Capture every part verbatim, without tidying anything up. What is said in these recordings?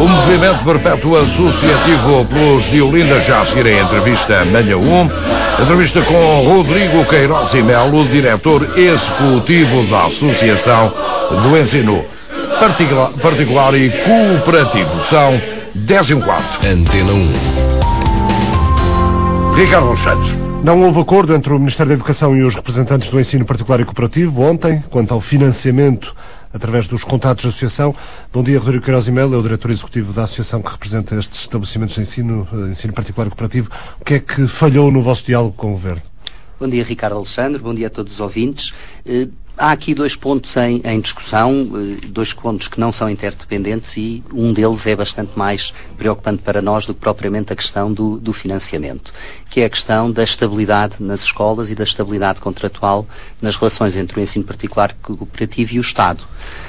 Movimento Perpétuo Associativo Plus de Olinda, já a seguir a entrevista Manhã um. Entrevista com Rodrigo Queiroz e Melo, diretor executivo da Associação do Ensino Particular, particular e Cooperativo. São dez e um quarto. Antena um. Ricardo Santos. Não houve acordo entre o Ministério da Educação e os representantes do ensino particular e cooperativo ontem, quanto ao financiamento através dos contratos de associação. Bom dia, Rodrigo Queiroz e Melo, é o diretor executivo da associação que representa estes estabelecimentos de ensino, ensino particular e cooperativo. O que é que falhou no vosso diálogo com o Governo? Bom dia, Ricardo Alexandre, bom dia a todos os ouvintes. Eh, há aqui dois pontos em, em discussão, eh, dois pontos que não são interdependentes e um deles é bastante mais preocupante para nós do que propriamente a questão do, do financiamento, que é a questão da estabilidade nas escolas e da estabilidade contratual nas relações entre o ensino particular cooperativo e o Estado.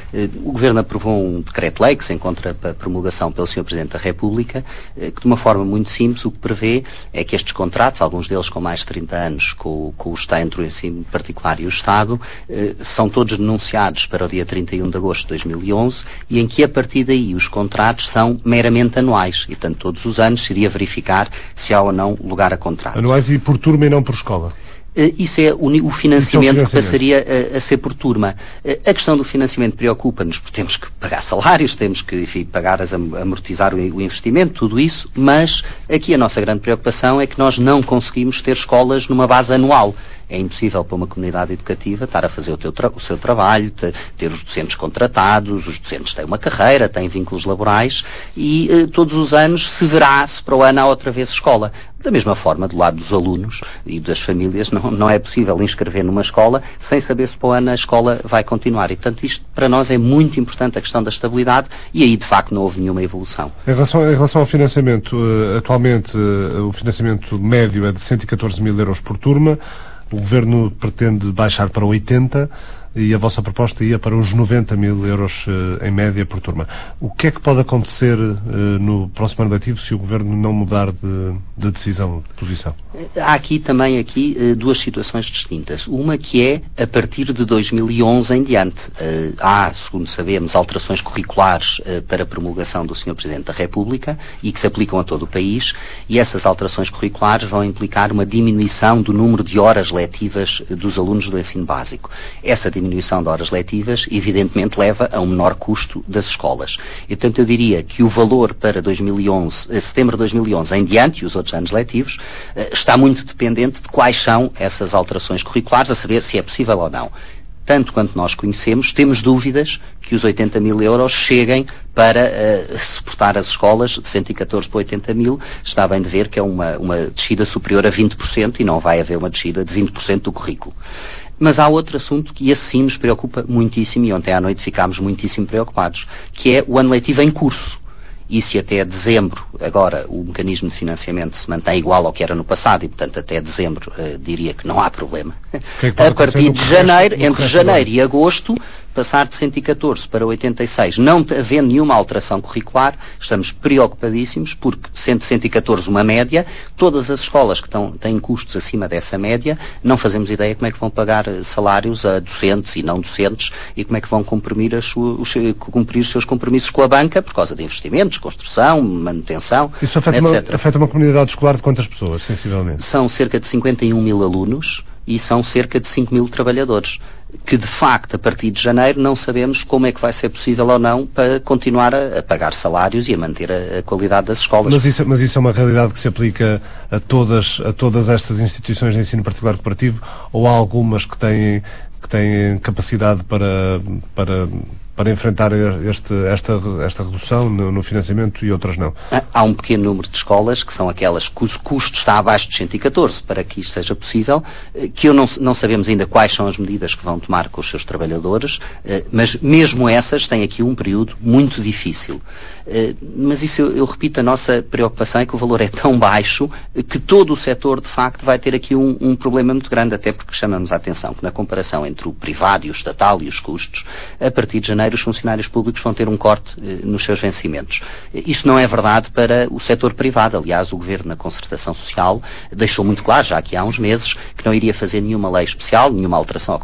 O Governo aprovou um decreto-lei que se encontra para promulgação pelo senhor Presidente da República, que de uma forma muito simples o que prevê é que estes contratos, alguns deles com mais de trinta anos, com, com o Estado, entre o ensino particular e o Estado, são todos denunciados para o dia trinta e um de agosto de dois mil e onze e em que a partir daí os contratos são meramente anuais e, portanto, todos os anos seria verificar se há ou não lugar a contrato. Anuais e por turma e não por escola? Uh, isso é o, o financiamento, financiamento que passaria a, a ser por turma. Uh, a questão do financiamento preocupa-nos, porque temos que pagar salários, temos que, enfim, pagar, as, amortizar o, o investimento, tudo isso, mas aqui a nossa grande preocupação é que nós não conseguimos ter escolas numa base anual. É impossível para uma comunidade educativa estar a fazer o, teu tra- o seu trabalho, te- ter os docentes contratados, os docentes têm uma carreira, têm vínculos laborais e eh, todos os anos se verá se para o ano há outra vez escola. Da mesma forma, do lado dos alunos e das famílias, não, não é possível inscrever numa escola sem saber se para o ano a escola vai continuar. E, portanto, isto para nós é muito importante, a questão da estabilidade, e aí, de facto, não houve nenhuma evolução. Em relação, em relação ao financiamento, uh, atualmente uh, o financiamento médio é de cento e catorze mil euros por turma. O Governo pretende baixar para oitenta e a vossa proposta ia para os noventa mil euros uh, em média por turma. O que é que pode acontecer uh, no próximo ano letivo se o Governo não mudar de, de decisão, de posição? Há aqui também aqui, uh, duas situações distintas. Uma que é a partir de dois mil e onze em diante. Uh, há, segundo sabemos, alterações curriculares uh, para a promulgação do senhor Presidente da República e que se aplicam a todo o país, e essas alterações curriculares vão implicar uma diminuição do número de horas letivas uh, dos alunos do ensino básico. Essa diminuição de horas letivas, evidentemente, leva a um menor custo das escolas. E, portanto, eu diria que o valor para dois mil e onze, setembro de dois mil e onze em diante, e os outros anos letivos, está muito dependente de quais são essas alterações curriculares, a saber se é possível ou não. Tanto quanto nós conhecemos, temos dúvidas que os oitenta mil euros cheguem para uh, suportar as escolas de cento e catorze para oitenta mil. Está bem de ver que é uma, uma descida superior a vinte por cento e não vai haver uma descida de vinte por cento do currículo. Mas há outro assunto que esse sim nos preocupa muitíssimo e ontem à noite ficámos muitíssimo preocupados, que é o ano letivo em curso. E se até dezembro, agora, o mecanismo de financiamento se mantém igual ao que era no passado e, portanto, até dezembro uh, diria que não há problema. Que é que a partir de janeiro, resto, entre janeiro e agosto, passar de cento e catorze para oitenta e seis, não havendo nenhuma alteração curricular, estamos preocupadíssimos porque, sendo cento e catorze uma média, todas as escolas que estão, têm custos acima dessa média, não fazemos ideia como é que vão pagar salários a docentes e não docentes e como é que vão cumprir, as suas, os, cumprir os seus compromissos com a banca por causa de investimentos, construção, manutenção, Isso afeta etcétera. Uma, afeta uma comunidade escolar de quantas pessoas, sensivelmente? São cerca de cinquenta e um mil alunos e são cerca de cinco mil trabalhadores, que de facto a partir de janeiro não sabemos como é que vai ser possível ou não para continuar a, a pagar salários e a manter a, a qualidade das escolas. Mas isso, mas isso é uma realidade que se aplica a todas, a todas estas instituições de ensino particular cooperativo, ou há algumas que têm, que têm capacidade para, para, para enfrentar este, esta, esta redução no, no financiamento e outras não? Há um pequeno número de escolas que são aquelas cujo custo está abaixo de cento e catorze para que isto seja possível, que eu não, não sabemos ainda quais são as medidas que vão tomar com os seus trabalhadores, mas mesmo essas têm aqui um período muito difícil. Mas isso, eu, eu repito, a nossa preocupação é que o valor é tão baixo que todo o setor, de facto, vai ter aqui um, um problema muito grande, até porque chamamos a atenção que na comparação entre o privado e o estatal e os custos, a partir de janeiro os funcionários públicos vão ter um corte eh, nos seus vencimentos. Isto não é verdade para o setor privado. Aliás, o Governo, na concertação social, deixou muito claro, já aqui há uns meses, que não iria fazer nenhuma lei especial, nenhuma alteração ao Código Laboral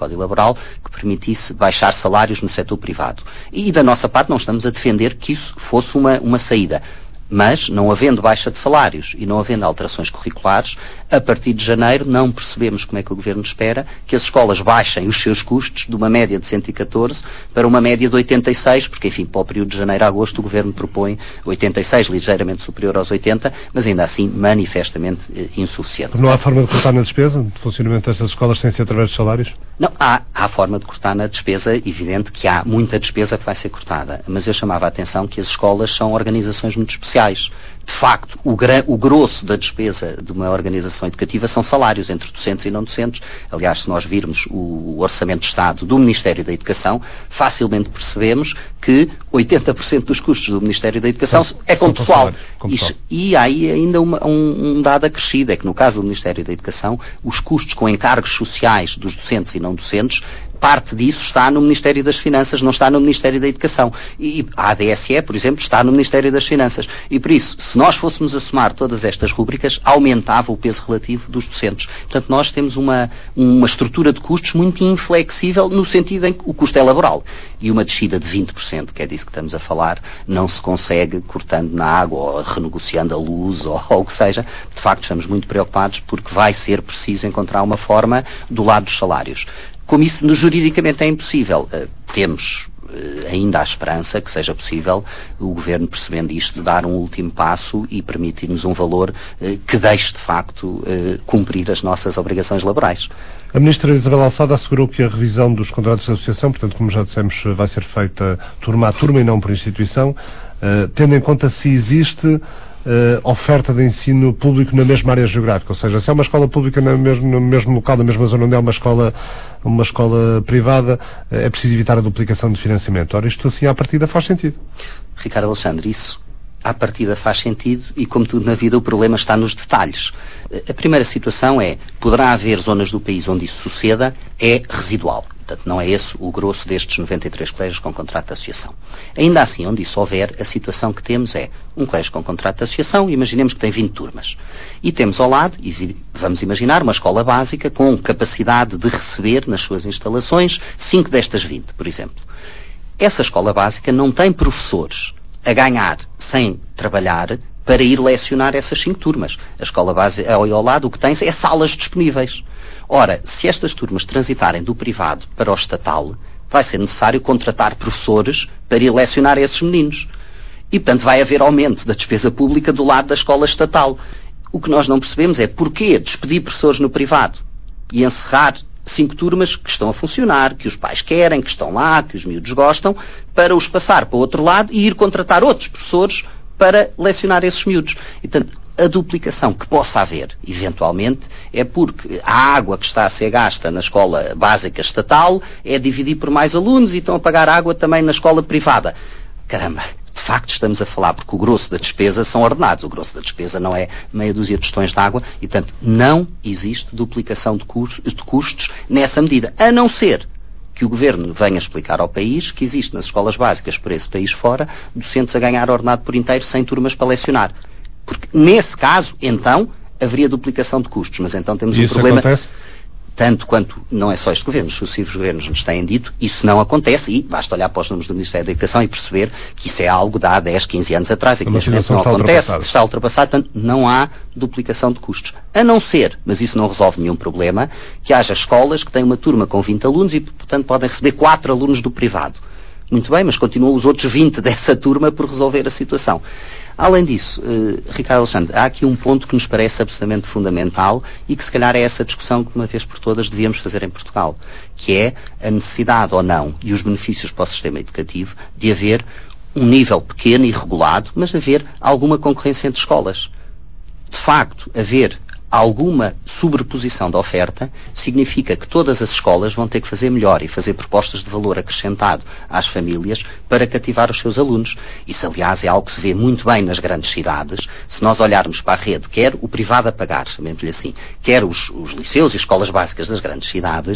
fiscal que permitisse baixar salários no setor privado. E da nossa parte não estamos a defender que isso fosse uma, uma saída. Mas, não havendo baixa de salários e não havendo alterações curriculares, a partir de janeiro não percebemos como é que o Governo espera que as escolas baixem os seus custos de uma média de cento e catorze para uma média de oitenta e seis, porque, enfim, para o período de janeiro a agosto o Governo propõe oitenta e seis, ligeiramente superior aos oitenta, mas ainda assim manifestamente eh, insuficiente. Não há forma de cortar na despesa, de funcionamento destas escolas sem ser através de salários? Não, há, há forma de cortar na despesa, evidente que há muita despesa que vai ser cortada, mas eu chamava a atenção que as escolas são organizações muito especiais. De facto, o, gra- o grosso da despesa de uma organização educativa são salários entre docentes e não docentes. Aliás, se nós virmos o Orçamento de Estado do Ministério da Educação, facilmente percebemos que oitenta por cento dos custos do Ministério da Educação são, é com pessoal. E, e há aí ainda uma, um, um dado acrescido, é que no caso do Ministério da Educação, os custos com encargos sociais dos docentes e não docentes, parte disso está no Ministério das Finanças, não está no Ministério da Educação. E a A D S E, por exemplo, está no Ministério das Finanças. E por isso, se nós fôssemos a somar todas estas rúbricas, aumentava o peso relativo dos docentes. Portanto, nós temos uma, uma estrutura de custos muito inflexível no sentido em que o custo é laboral. E uma descida de vinte por cento, que é disso que estamos a falar, não se consegue cortando na água ou renegociando a luz ou, ou o que seja. De facto, estamos muito preocupados porque vai ser preciso encontrar uma forma do lado dos salários. Como isso juridicamente é impossível, uh, temos uh, ainda a esperança que seja possível o Governo, percebendo isto, dar um último passo e permitir-nos um valor uh, que deixe de facto uh, cumprir as nossas obrigações laborais. A Ministra Isabel Alçada assegurou que a revisão dos contratos de associação, portanto, como já dissemos, vai ser feita turma a turma e não por instituição, uh, tendo em conta se existe Uh, oferta de ensino público na mesma área geográfica, ou seja, se é uma escola pública no mesmo, no mesmo local, na mesma zona onde é uma escola, uma escola privada, uh, é preciso evitar a duplicação de financiamento. Ora, isto assim à partida faz sentido. Ricardo Alexandre, isso à partida faz sentido e, como tudo na vida, o problema está nos detalhes. A primeira situação é, poderá haver zonas do país onde isso suceda, é residual. Portanto, não é esse o grosso destes noventa e três colégios com contrato de associação. Ainda assim, onde isso houver, a situação que temos é um colégio com contrato de associação, imaginemos que tem vinte turmas. E temos ao lado, e vamos imaginar, uma escola básica com capacidade de receber nas suas instalações cinco destas vinte, por exemplo. Essa escola básica não tem professores a ganhar sem trabalhar para ir lecionar essas cinco turmas. A escola básica ao lado o que tem é salas disponíveis. Ora, se estas turmas transitarem do privado para o estatal, vai ser necessário contratar professores para ir lecionar esses meninos. E, portanto, vai haver aumento da despesa pública do lado da escola estatal. O que nós não percebemos é porquê despedir professores no privado e encerrar cinco turmas que estão a funcionar, que os pais querem, que estão lá, que os miúdos gostam, para os passar para o outro lado e ir contratar outros professores para lecionar esses miúdos. E, portanto, a duplicação que possa haver, eventualmente, é porque a água que está a ser gasta na escola básica estatal é dividir por mais alunos e estão a pagar água também na escola privada. Caramba, de facto estamos a falar, porque o grosso da despesa são ordenados, o grosso da despesa não é meia dúzia de tostões de água e, portanto, não existe duplicação de custos, de custos nessa medida, a não ser que o Governo venha explicar ao país que existe nas escolas básicas por esse país fora docentes a ganhar ordenado por inteiro sem turmas para lecionar. Porque, nesse caso, então, haveria duplicação de custos. Mas então temos e um isso problema... Acontece? Tanto quanto, não é só este Governo, os sucessivos governos nos têm dito, isso não acontece e basta olhar para os números do Ministério da Educação e perceber que isso é algo de há dez, quinze anos atrás e que neste momento não está acontece, ultrapassado. está ultrapassado, portanto não há duplicação de custos. A não ser, mas isso não resolve nenhum problema, que haja escolas que têm uma turma com vinte alunos e, portanto, podem receber quatro alunos do privado. Muito bem, mas continuam os outros vinte dessa turma por resolver a situação. Além disso, eh, Ricardo Alexandre, há aqui um ponto que nos parece absolutamente fundamental e que se calhar é essa discussão que uma vez por todas devíamos fazer em Portugal, que é a necessidade ou não e os benefícios para o sistema educativo de haver um nível pequeno e regulado, mas de haver alguma concorrência entre escolas. De facto, haver alguma sobreposição da oferta significa que todas as escolas vão ter que fazer melhor e fazer propostas de valor acrescentado às famílias para cativar os seus alunos. Isso, aliás, é algo que se vê muito bem nas grandes cidades. Se nós olharmos para a rede, quer o privado a pagar, chamemos-lhe assim, quer os, os liceus e escolas básicas das grandes cidades,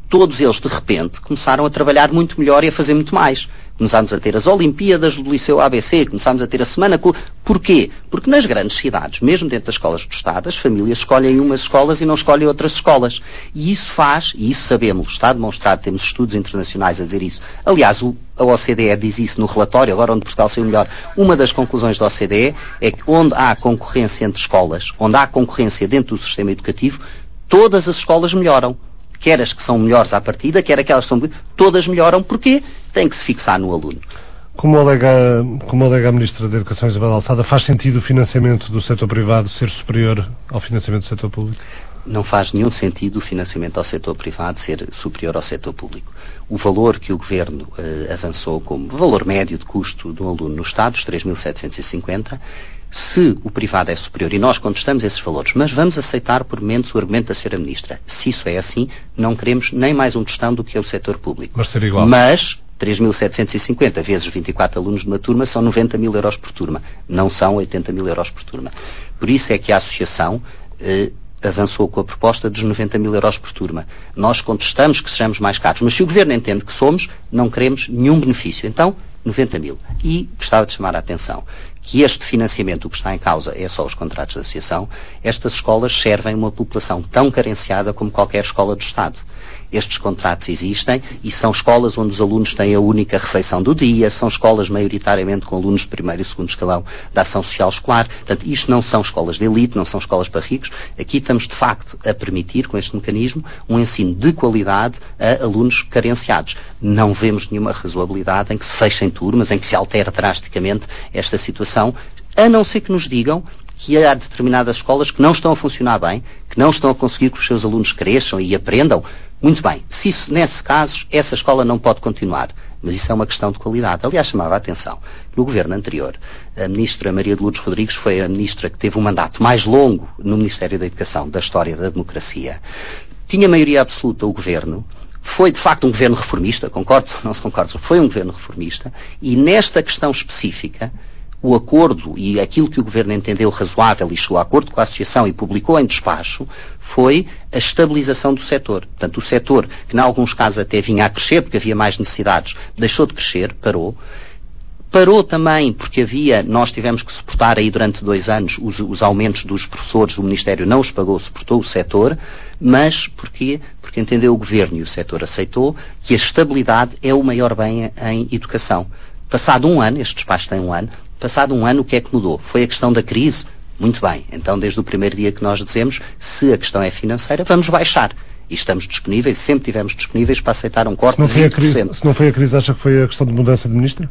todos eles, de repente, começaram a trabalhar muito melhor e a fazer muito mais. Começámos a ter as Olimpíadas do Liceu A B C, começámos a ter a Semana... Porquê? Porque nas grandes cidades, mesmo dentro das escolas do Estado, as famílias escolhem umas escolas e não escolhem outras escolas. E isso faz, e isso sabemos, está demonstrado, temos estudos internacionais a dizer isso. Aliás, o, a O C D E diz isso no relatório, agora onde Portugal saiu melhor. Uma das conclusões da O C D E é que onde há concorrência entre escolas, onde há concorrência dentro do sistema educativo, todas as escolas melhoram. Quer as que são melhores à partida, quer aquelas que são... Todas melhoram. Porquê? Tem que se fixar no aluno. Como alega, como alega a Ministra da Educação, Isabel Alçada, faz sentido o financiamento do setor privado ser superior ao financiamento do setor público? Não faz nenhum sentido o financiamento ao setor privado ser superior ao setor público. O valor que o Governo eh, avançou como valor médio de custo de um aluno no Estado, os três mil setecentos e cinquenta, se o privado é superior, e nós contestamos esses valores, mas vamos aceitar por momentos o argumento da senhora Ministra. Se isso é assim, não queremos nem mais um tostão do que é o setor público. Mas ser igual. Mas três mil setecentos e cinquenta vezes vinte e quatro alunos de uma turma são noventa mil euros por turma. Não são oitenta mil euros por turma. Por isso é que a Associação eh, avançou com a proposta dos noventa mil euros por turma. Nós contestamos que sejamos mais caros, mas se o Governo entende que somos, não queremos nenhum benefício. Então, noventa mil. E gostava de chamar a atenção que este financiamento, o que está em causa é só os contratos de associação. Estas escolas servem uma população tão carenciada como qualquer escola do Estado. Estes contratos existem e são escolas onde os alunos têm a única refeição do dia, são escolas maioritariamente com alunos de primeiro e segundo escalão da ação social escolar. Portanto, isto não são escolas de elite, não são escolas para ricos. Aqui estamos, de facto, a permitir, com este mecanismo, um ensino de qualidade a alunos carenciados. Não vemos nenhuma razoabilidade em que se fechem turmas, em que se altere drasticamente esta situação, a não ser que nos digam que há determinadas escolas que não estão a funcionar bem, que não estão a conseguir que os seus alunos cresçam e aprendam. Muito bem, se isso, nesse caso, essa escola não pode continuar. Mas isso é uma questão de qualidade. Aliás, chamava a atenção. No governo anterior, a ministra Maria de Lourdes Rodrigues foi a ministra que teve um mandato mais longo no Ministério da Educação da história da democracia. Tinha maioria absoluta o governo. Foi, de facto, um governo reformista, concordo ou não se concorda, foi um governo reformista, e nesta questão específica, o acordo e aquilo que o Governo entendeu razoável e chegou a acordo com a Associação e publicou em despacho foi a estabilização do setor. Portanto, o setor, que em alguns casos até vinha a crescer porque havia mais necessidades, deixou de crescer, parou. Parou também porque havia, nós tivemos que suportar aí durante dois anos os, os aumentos dos professores, o Ministério não os pagou, suportou o setor, mas porquê? Porque entendeu o Governo e o setor aceitou que a estabilidade é o maior bem em educação. Passado um ano, este despacho tem um ano, passado um ano o que é que mudou? Foi a questão da crise? Muito bem, então desde o primeiro dia que nós dizemos, se a questão é financeira, vamos baixar. E estamos disponíveis, sempre estivemos disponíveis para aceitar um corte de vinte por cento. Se não foi a crise, acha que foi a questão de mudança de ministro?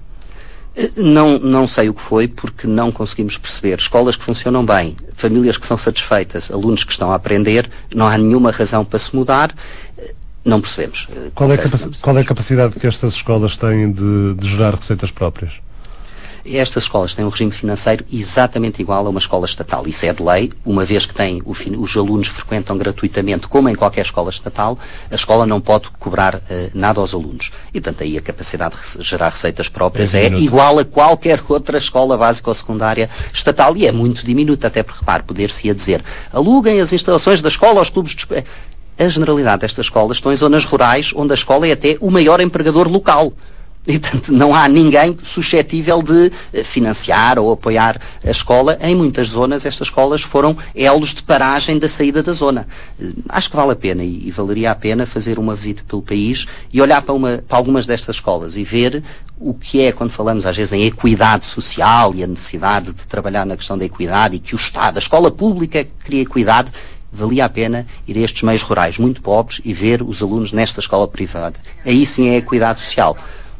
Não, não sei o que foi, porque não conseguimos perceber. Escolas que funcionam bem, famílias que são satisfeitas, alunos que estão a aprender, não há nenhuma razão para se mudar. Não percebemos. Qual é, a capac- qual é a capacidade que estas escolas têm de, de gerar receitas próprias? Estas escolas têm um regime financeiro exatamente igual a uma escola estatal. Isso é de lei, uma vez que tem o, os alunos frequentam gratuitamente, como em qualquer escola estatal, a escola não pode cobrar uh, nada aos alunos. E, portanto, aí a capacidade de gerar receitas próprias é, é igual a qualquer outra escola básica ou secundária estatal. E é muito diminuta, até porque, repare, poder-se-ia dizer, aluguem as instalações da escola aos clubes de... A generalidade destas escolas estão em zonas rurais, onde a escola é até o maior empregador local. E, portanto, não há ninguém suscetível de financiar ou apoiar a escola. Em muitas zonas, estas escolas foram elos de paragem da saída da zona. Acho que vale a pena, e, e valeria a pena fazer uma visita pelo país e olhar para, uma, para algumas destas escolas e ver o que é, quando falamos às vezes em equidade social e a necessidade de trabalhar na questão da equidade e que o Estado, a escola pública cria equidade. Valia a pena ir a estes meios rurais muito pobres e ver os alunos nesta escola privada. Aí sim é equidade social.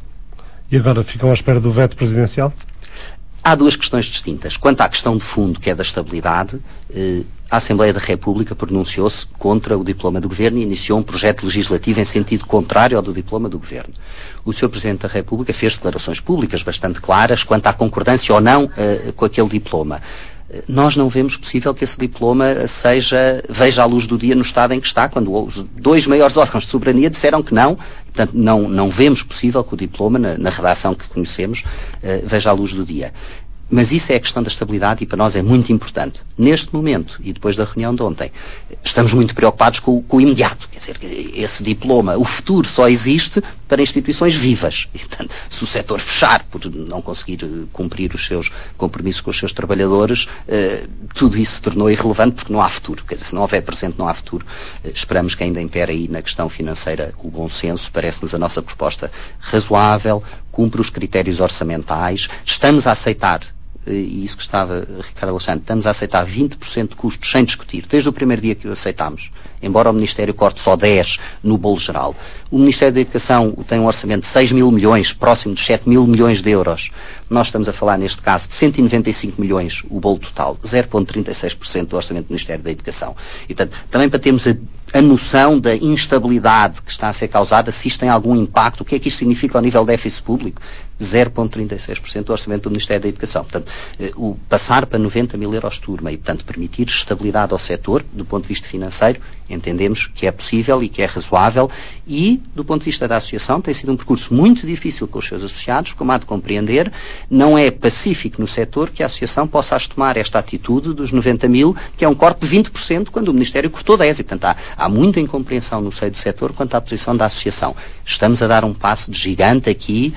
E agora ficam à espera do veto presidencial? Há duas questões distintas. Quanto à questão de fundo, que é da estabilidade, eh, a Assembleia da República pronunciou-se contra o diploma do Governo e iniciou um projeto legislativo em sentido contrário ao do diploma do Governo. O senhor Presidente da República fez declarações públicas bastante claras quanto à concordância ou não eh, com aquele diploma. Nós não vemos possível que esse diploma seja, veja a luz do dia no estado em que está, quando os dois maiores órgãos de soberania disseram que não. Portanto, não, não vemos possível que o diploma, na, na redação que conhecemos, uh, veja a luz do dia. Mas isso é a questão da estabilidade e para nós é muito importante. Neste momento, e depois da reunião de ontem, estamos muito preocupados com, com o imediato. Quer dizer, esse diploma, o futuro só existe para instituições vivas. E, portanto, se o setor fechar por não conseguir cumprir os seus compromissos com os seus trabalhadores, eh, tudo isso se tornou irrelevante porque não há futuro. Quer dizer, se não houver presente, não há futuro. Eh, esperamos que ainda impere aí na questão financeira o bom senso. Parece-nos a nossa proposta razoável, cumpre os critérios orçamentais. Estamos a aceitar, e isso que estava, Ricardo Alexandre, estamos a aceitar vinte por cento de custos sem discutir, desde o primeiro dia que o aceitámos, embora o Ministério corte só dez no bolo geral. O Ministério da Educação tem um orçamento de seis mil milhões, próximo de sete mil milhões de euros. Nós estamos a falar, neste caso, de cento e noventa e cinco milhões, o bolo total, zero vírgula trinta e seis por cento do orçamento do Ministério da Educação. E, portanto, também para termos a, a noção da instabilidade que está a ser causada, se isto tem algum impacto, o que é que isto significa ao nível de déficit público? zero vírgula trinta e seis por cento do orçamento do Ministério da Educação. Portanto, o passar para noventa mil euros turma e, portanto, permitir estabilidade ao setor, do ponto de vista financeiro, entendemos que é possível e que é razoável e, do ponto de vista da associação, tem sido um percurso muito difícil com os seus associados, como há de compreender, não é pacífico no setor que a associação possa tomar esta atitude dos noventa mil, que é um corte de vinte por cento, quando o Ministério cortou dez por cento. E, portanto, há, há muita incompreensão no seio do setor quanto à posição da associação. Estamos a dar um passo de gigante aqui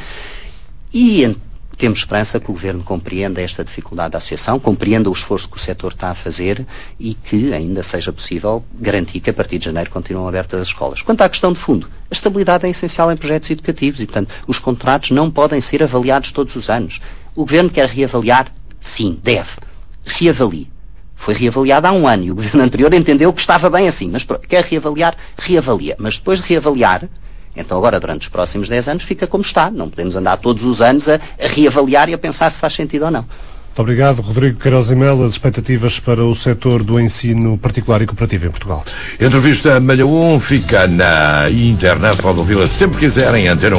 e temos esperança que o Governo compreenda esta dificuldade da associação, compreenda o esforço que o setor está a fazer e que ainda seja possível garantir que a partir de janeiro continuam abertas as escolas. Quanto à questão de fundo, a estabilidade é essencial em projetos educativos e, portanto, os contratos não podem ser avaliados todos os anos. O Governo quer reavaliar? Sim, deve. Reavalie. Foi reavaliado há um ano e o Governo anterior entendeu que estava bem assim, mas quer reavaliar? Reavalia. Mas depois de reavaliar, então agora, durante os próximos dez anos, fica como está. Não podemos andar todos os anos a, a reavaliar e a pensar se faz sentido ou não. Muito obrigado, Rodrigo Queiroz e Melo. As expectativas para o setor do ensino particular e cooperativo em Portugal. Entrevista Malha um fica na internet, pode ouvi-la sempre quiserem, Antena